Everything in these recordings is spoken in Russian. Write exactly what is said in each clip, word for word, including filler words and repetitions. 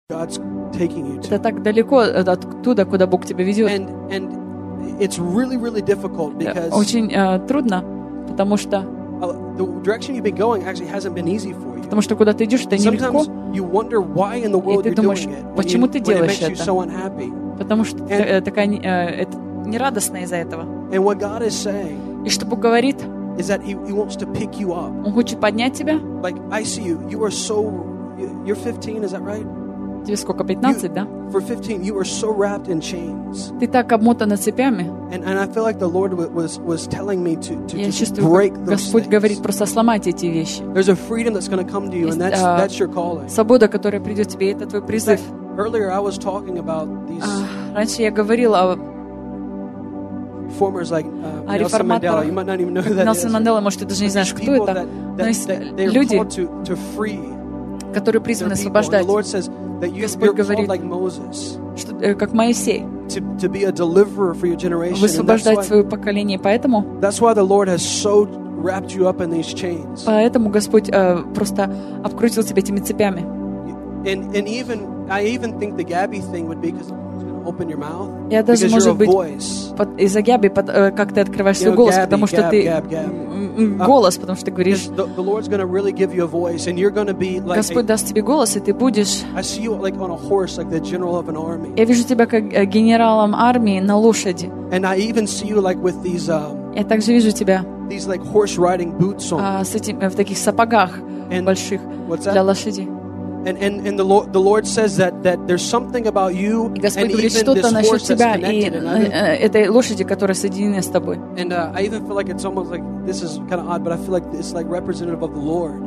God's taking you to. Это так далеко оттуда, куда Бог тебя ведет. And, and it's really, really difficult because очень uh, трудно, потому что uh, the direction you've been going actually hasn't been easy for you. Потому что куда ты идешь, это нелегко. You wonder why in the world И ты думаешь, почему ты делаешь это? So unhappy. Потому что and, такая uh, это нерадостно из-за этого. And what God is saying, и что Бог говорит, is that he, he wants to pick you up. Он хочет поднять тебя. Like I see you, you are so, you're fifteen, is that right? Тебе сколько, пятнадцать, да? For fifteen, you are so wrapped in chains. Ты так обмотана цепями. And, and I feel like the Lord was was telling me to to Я just чувствую, break those Господь things. говорит просто сломать эти вещи. There's a freedom that's going to come to you, and that's uh, that's your calling. Свобода, которая придет тебе, это твой призыв. Earlier, I was talking about these. Uh, раньше я говорила о Reformers like uh, о Nelson Mandela. You might not even know who that Nelson is. Mandela, может, ты даже не знаешь, кто это. That, Но that, есть that люди, to, to free которые призваны освобождать. Господь говорит, like Moses, что, э, как Моисей, to, to be a deliverer for your generation. высвобождать свое поколение. Поэтому, that's why the Lord has so wrapped you up in these chains. Поэтому Господь э, просто обкрутил тебя этими цепями. And, and even, I even think the Gabby thing would be because open your mouth. Я даже, может быть, под, из-за Габи, под, э, как ты открываешь свой голос, Gabby, потому что Gab, ты Gab, Gab. голос, потому что ты говоришь. The, the Lord's gonna really give you a voice, and you're gonna be like. Господь даст тебе голос, и ты будешь. I see you like on a horse, like the general of an army. Я вижу тебя как генералом армии на лошади. And I even see you like with these. Um, Я также вижу тебя. These like horse riding boots on. А, с этим, в таких сапогах and, больших для лошади. And, and, and the Lord, the Lord says that, that there's something about you and even this horse that's connected. And I, этой лошади, которая соединена с тобой. And uh, I even feel like it's almost like, this is kind of odd, but I feel like it's like representative of the Lord.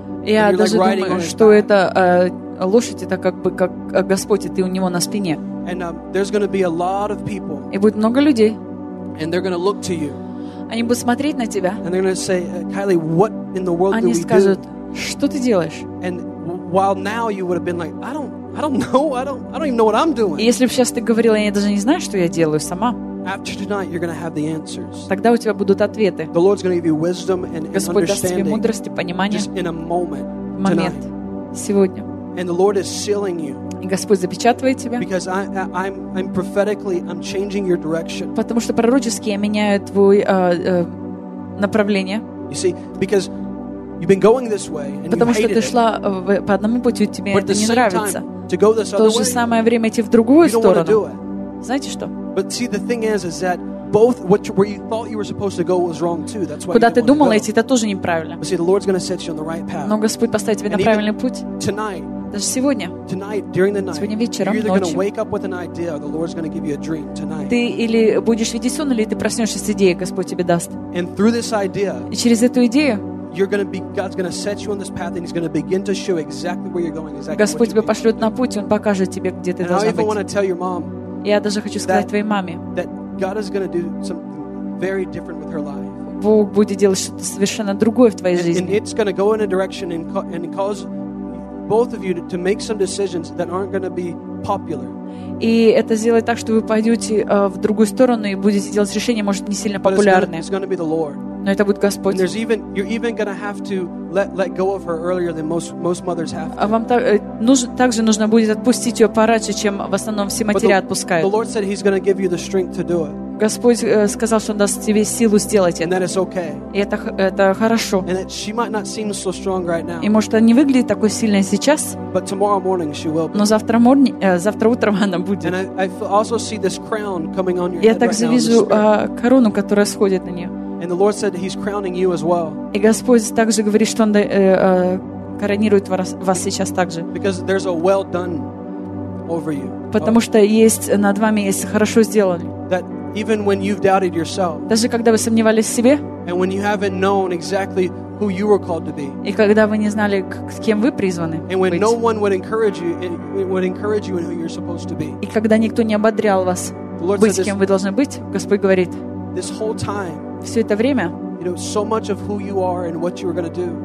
Я даже like думаю, что это э, лошадь, это как бы как Господь, и ты у него на спине. And um, there's going to be a lot of people. И будет много людей. And they're going to look to you. Они будут смотреть на тебя. And they're going to say, Kylie, what in the world do we do? Они скажут, что ты делаешь? And while now you would have been like, I don't, I don't know, I don't, I don't even know what I'm doing. И если бы сейчас ты говорила, я даже не знаю, что я делаю сама. After tonight, you're going to have the answers. Тогда у тебя будут ответы. The Lord's going to give you wisdom and, and Господь даст тебе understanding. мудрость и понимание. Just in a moment. В момент. Tonight. Сегодня. And the Lord is sealing you. И Господь запечатывает тебя. Because I, I, I'm, I'm prophetically, I'm changing your direction. Потому что пророчески я меняю твое э, э, направление. You see, because you've been going this way and Потому you что hated ты it. шла в, по одному пути, тебе But это at the не same нравится. time, to go this В то other же way, самое время идти в другую you don't want to do сторону. it. Знаете что? But see, the thing is, is that both what you, where you thought you were supposed to go was wrong too. That's why Куда you ты didn't want думала to идти, это тоже неправильно. go. But see, the Lord's going to set you on the right path. Но Господь поставит тебя на And правильный even путь. tonight, Даже сегодня. tonight, during the night, Сегодня вечером, you're either going to ночью. wake up with an idea, or the Lord's going to give you a dream tonight. Ты или будешь видеть сон, или ты проснешься с идеей, Господь тебе даст. And through this idea, И через эту идею you're going to be, God's going to set you on this path, and He's going to begin to show exactly where you're going, exactly Господь what тебя you пошлет на путь, Он покажет тебе, где ты And I должна even want to быть. tell your mom Я даже хочу сказать that, твоей маме, that God is going to do something very different with her life. Бог будет делать что-то совершенно другое в твоей And, and жизни. it's going to go in a direction and, co- and cause both of you to, to make some decisions that aren't going to be popular. И это сделает так, что вы пойдете э, в другую сторону и будете делать решения, может, не сильно But it's gonna, популярные. it's going to be the Lord. Но это будет Господь. And there's even, you're even going to have to let, let go of her earlier than most, most mothers have А to. вам так, э, нужно, также нужно будет отпустить ее пораньше, чем в основном все But матери the, the отпускают. Lord said He's going to give you the strength to do it. Господь э, сказал, что Он даст тебе силу сделать And это. that it's okay. И это, х- это хорошо. And that she might not seem so strong right now, И может, она не выглядит такой сильной сейчас, but tomorrow morning she will be. но завтра, морни, э, завтра утром она будет. And I, I f- also see this crown coming on your Я head right также now in the вижу spirit. э, корону, которая сходит на нее. And the Lord said He's crowning you as well. И Господь также говорит, что Он э, э, коронирует вас, вас сейчас также. Because there's a well done over you. Потому что есть над вами есть хорошо сделали. That even when you've doubted yourself, Даже когда вы сомневались в себе, and when you haven't known exactly who you were called to be, и когда вы не знали, к- с кем вы призваны and when быть, no one would encourage you, it would encourage you in who you're supposed to be. и когда никто не ободрял вас The Lord быть, said кем this, вы должны быть, Господь говорит, this whole time, все это время, you know, so much of who you are and what you were going to do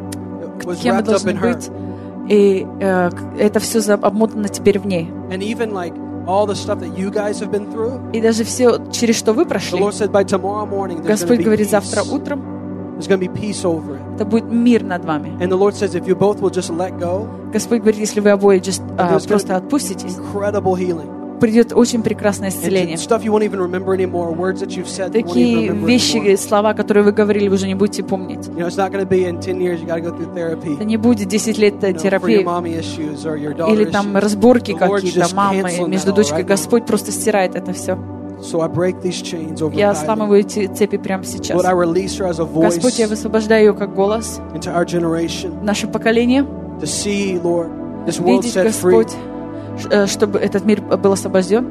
was кем вы wrapped up должны in her. быть, и э, к- это все за- обмотано теперь в ней. And even like all the stuff that you guys have been through, И даже все, через что вы the прошли, Lord said by tomorrow morning there's going to Господь be говорит, peace. завтра утром there's going to be peace over it. Это будет мир над вами. And the Lord says, if you both will just let go, Господь говорит, если вы обои just, uh, просто отпуститесь, incredible healing. Придет очень прекрасное исцеление. Такие вещи, слова, которые вы говорили, вы уже не будете помнить. Это не будет десять лет терапии или там разборки какие-то мамы между дочкой. Господь просто стирает это все. Я сламываю эти цепи прямо сейчас. Господь, я высвобождаю ее как голос в наше поколение. Видеть, Господь, чтобы этот мир был освобожден,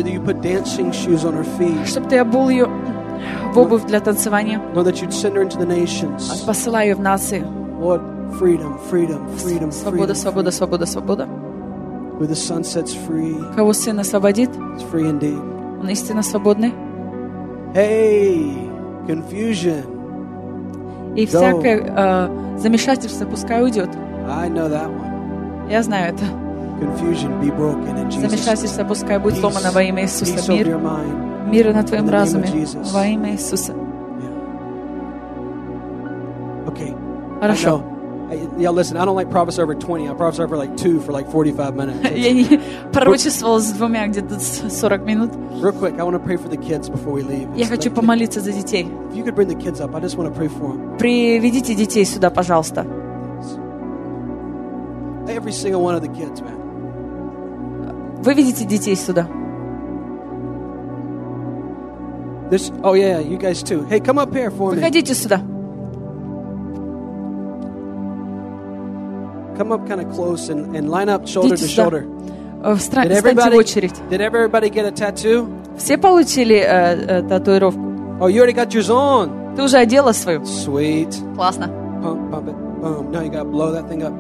чтобы Ты обул ее в обувь для танцевания, посылай ее в нации. Свобода, свобода, свобода, свобода. Кого Сын освободит, он истинно свободный. И всякое э, замешательство пускай уйдет. Я знаю это. Замешательство пускай будет сломано во имя Иисуса. Мир, мир на твоем разуме во имя Иисуса. Хорошо. Yeah, listen, I don't like prophesy over twenty. I prophesy over like two for like forty-five minutes. Я не пророчествовал с двумя где-то сорок минут. Real quick, I want to pray for the kids before we leave. Я хочу помолиться за детей. If you could bring the kids up, I just want to pray for them. Приведите детей сюда, пожалуйста. Every single one of the kids, man. Выведите детей сюда. This, oh yeah, you guys too. Hey, come up here for me. Выходите сюда. Come up kind of close and, and line up shoulder to shoulder. Встаньте в очередь. Did everybody get a tattoo? Все получили э, э, татуировку? Oh, you already got yours on. Ты уже одела свою? Sweet. Классно. Pump, pump it. Boom. Now you got to blow that thing up.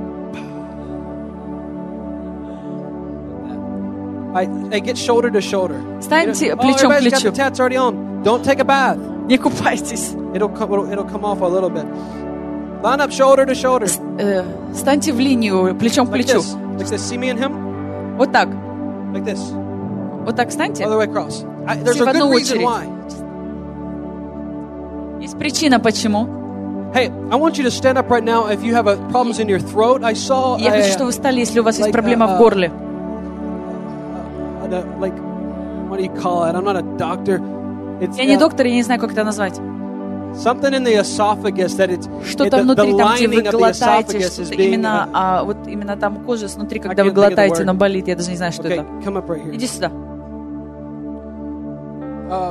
I, hey, get shoulder to shoulder. Встаньте плечом к плечу. Oh, everybody's got the tats already on. Don't take a bath. Не купайтесь. It'll come, it'll, it'll come off a little bit. Line up shoulder to shoulder. Встаньте в линию, плечом к плечу. Like this. See me and him? Вот так. Like this. Вот так встаньте. All the way across. I, there's a good reason why. Есть причина, почему. Hey, I want you to stand up right now if you have a problems in your throat. I saw. Я хочу, чтобы вы встали, если у вас есть проблема в горле. Like, what do you call it? I'm not a doctor. Я не доктор, я не знаю, как это назвать. Something in the esophagus that it's что-то внутри, там, где вы глотаете, что-то именно, а, вот именно там кожа снутри, когда вы глотаете, но болит, я даже не знаю, что okay, это. Right Иди сюда. Um,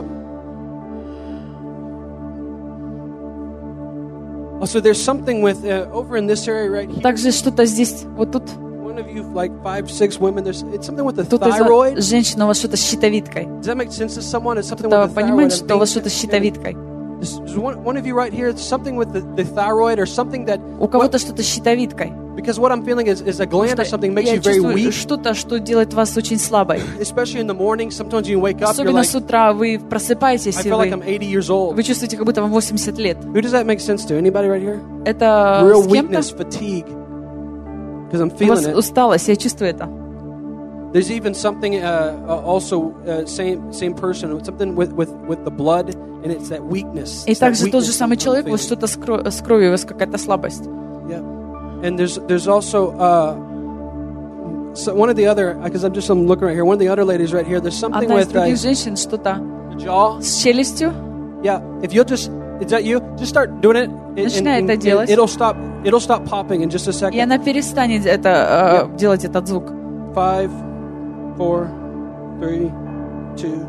oh, so there's something with uh, over in this area right here. Также что-то здесь, вот тут. One of you, like five, six women, there's it's something with the Кто-то thyroid. Женщина, у вас что-то с щитовидкой. Does that make sense to someone? It's something Кто-то with the понимает, thyroid. что у вас что-то с щитовидкой. There's one, one of you right here, it's something with the, the thyroid or something that. У кого-то что-то с щитовидкой. Because what I'm feeling is, is a gland or something makes you very weak. Что-то, что делает вас очень слабой. Especially in the morning, sometimes you wake up, особенно you're like, с утра вы просыпаетесь, I и feel вы, like I'm eighty years old. вы чувствуете, как будто вам восемьдесят лет. Who does that make sense to? Anybody right here? Это real с кем-то? weakness, fatigue. Because I'm У feeling вас it. усталость, я чувствую это. There's even something uh, uh, also uh, same same person, something with, with, with the blood, and it's that weakness. И также тот же самый человек, вот что-то с кровью, у вас какая-то слабость. Yeah, and there's there's also uh, so one of the other, because I'm just I'm looking right here. One of the other ladies right here. There's something Одна из with других uh, женщин что-то the jaw. с челюстью. Yeah, if you'll just is that you? Just start doing it. And, Начинай and, это and делать. it'll stop. It'll stop popping in just a second. И она перестанет это Yeah. делать этот звук. Five, four, three, two,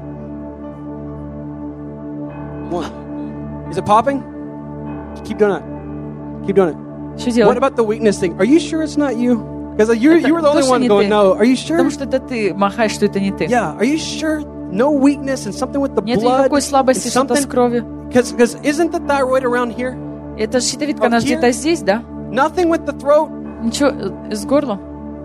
one. Is it popping? Keep doing it. Keep doing it. Что делать? What about the weakness thing? Are you sure it's not you? Because you you were the only one going, no. Are you sure? Потому что это ты махаешь, что это не ты. Yeah. Are you sure? No weakness and something with the Нет blood. никакой слабости, что-то с кровью. Because because isn't the thyroid around here? Это щитовидка, она где-то здесь, да? Nothing with the throat. Ничего с горлом.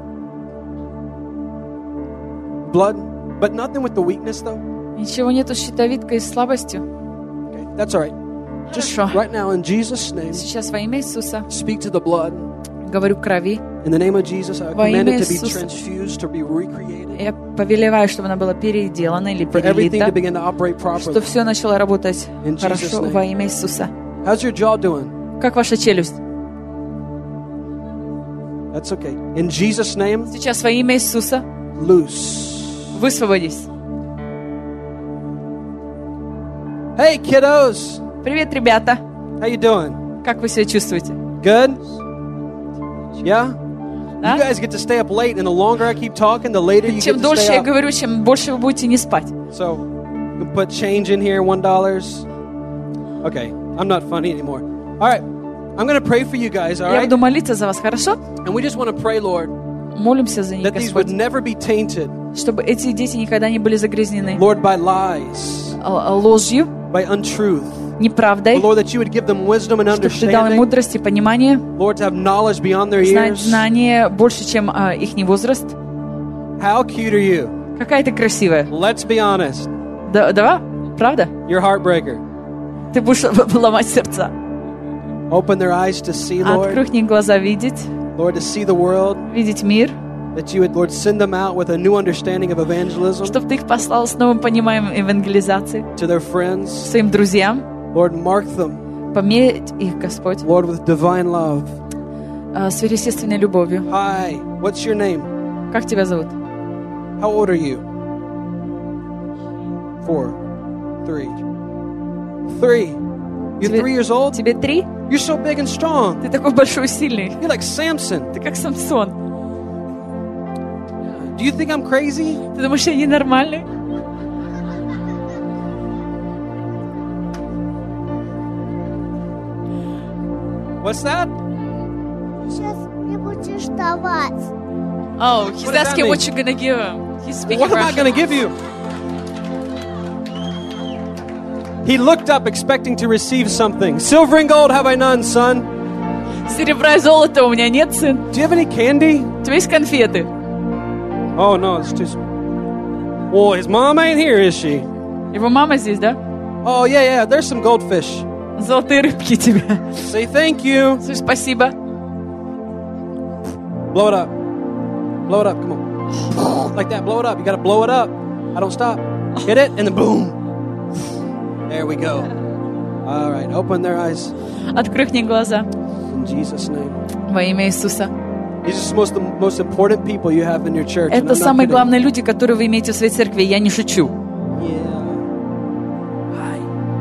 Blood, but nothing with the weakness though. Ничего нету с щитовидкой и слабостью. Okay, that's all right. Just Хорошо. right now in Jesus' name, Сейчас во имя Иисуса speak to the blood. говорю крови. In the name of Jesus, I Во command имя it to be Иисуса. transfused, to be recreated. Я повелеваю, чтобы она была переделана или For everything to перелита, begin to operate что properly. все начало работать In Jesus' хорошо name. во имя Иисуса. How's your jaw doing? Как ваша челюсть? That's okay. In Jesus' name. Сейчас во имя Иисуса. Loose. Высвободись. Hey, kiddos. Привет, ребята. How you doing? Как вы себя чувствуете? Good? Yeah? Да? You guys get to stay up late, and the longer I keep talking, the later you Чем get to дольше stay я up. говорю, чем больше вы будете не спать. So, you can put change in here, one dollar. Okay, I'm not funny anymore. All right, I'm going to pray for you guys, all Я right? буду молиться за вас, хорошо? And we just want to pray, Lord, Молимся за них, that these would Господь, never be tainted, чтобы эти дети никогда не были загрязнены Lord, by lies, л- ложью, by untruth. неправдой, Lord, that you would give them wisdom and чтобы ты дал им understanding. мудрость и понимание, Lord, to have knowledge beyond their знать years. знания больше, чем а, их возраст. How cute are you? Какая ты красивая. Let's be honest. Да, да? Правда? You're a heartbreaker. Ты будешь ломать сердца. Open their eyes to see, Lord. Открой их глаза видеть, Lord, to see the world. видеть мир, That you would, Lord, send them out with a new understanding of evangelism чтобы ты их послал с новым пониманием евангелизации to their friends. своим друзьям, Lord, mark them, померить их, Господь, Lord, with divine love. а, сверхъестественной любовью. Hi, what's your name? Как тебя зовут? How old are you? Four, three, three. You're Тебе- three years old? Тебе три? You're so big and strong. Ты такой большой и сильный. You're like Samson. Ты как Самсон. Do you think I'm crazy? Ты думаешь, я ненормальный? What's that? Сейчас не будешь давать. Oh, he's What does that asking mean? what you're gonna give him. He's speaking What am I Russian. going to give you? He looked up expecting to receive something. Silver and gold have I none, son. Серебра и золота у меня нет, сын. Do you have any candy? У тебя есть конфеты? Oh, no, it's too... Well, his mom ain't here, is she? Его мама здесь, да? Oh, yeah, yeah, there's some goldfish. Золотые рыбки тебе. Say thank you. Слушай, спасибо. Blow it up. Blow it up, come on. Like that, blow it up. You got to blow it up. I don't stop. Hit it, and then boom. There we go. All right, open their eyes. Открой их глаза In Jesus' name. во имя Иисуса. These are most, the most important people you have in your church. and Это I'm not самые kidding. главные люди, которые вы имеете в своей церкви. Я не шучу. Yeah. Hi.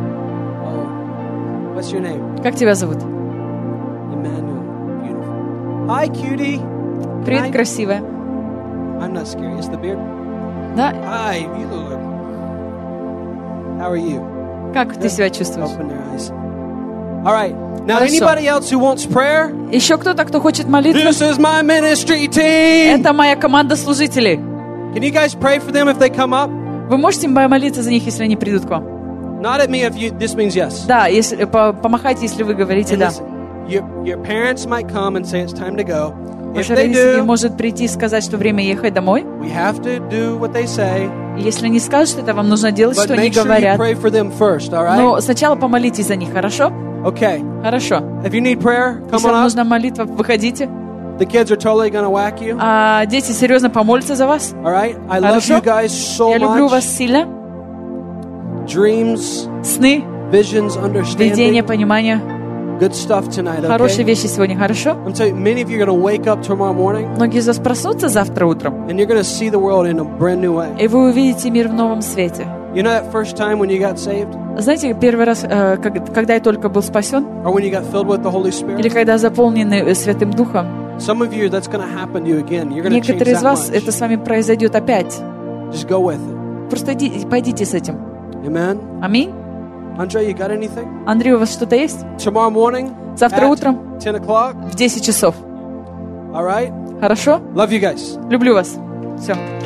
Oh. What's your name? Как тебя зовут? Emmanuel. Beautiful. Hi, cutie. Привет, Hi. красивая. I'm not scary. It's the beard. Да? Hi. You look. How are you? Как ты себя чувствуешь? Open your eyes. All right. Now, Хорошо. anybody else who wants prayer? Еще кто-то, кто хочет молиться? This is my ministry team. Это моя команда служителей. Can you guys pray for them if they come up? Вы можете молиться за них, если они придут к вам? Not at me if you. This means yes. Да, если, по- помахайте, если вы говорите And да. listen, your, your parents might come and say it's time to go. If Ваши they родители do, может прийти и сказать, что время ехать домой. we have to do what they say. И если они скажут, что это вам нужно делать, But что они make sure you говорят. pray for them first, all right? Но сначала помолитесь за них, хорошо? Okay. Хорошо. If you need prayer, come Если on вам up. нужна молитва, выходите. The kids are totally going to whack you. А дети серьезно помолятся за вас. All right? I love Хорошо. you guys so Я люблю вас much. сильно. Dreams, Сны, visions, видение, understanding. понимание. Good stuff tonight, Хорошие okay? вещи сегодня, хорошо? I'm telling you, many of you are going to wake up tomorrow morning Многие из вас проснутся завтра утром, and you're going to see the world in a brand new way. и вы увидите мир в новом свете. You know that first time when you got saved? Знаете, первый раз, э, как- когда я только был спасен, Or when you got filled with the Holy или Spirit? когда заполнены э, Святым Духом, Some of you, that's going to happen to you again. You're going to change некоторые из that вас, much. это с вами произойдет опять. Just go with it. Просто иди, пойдите с этим. Amen? Аминь. Andre, you got anything? Андрей, у вас что-то есть? Tomorrow morning Завтра at утром ten o'clock? в десять часов. All right? Хорошо? Love you guys. Люблю вас. Все.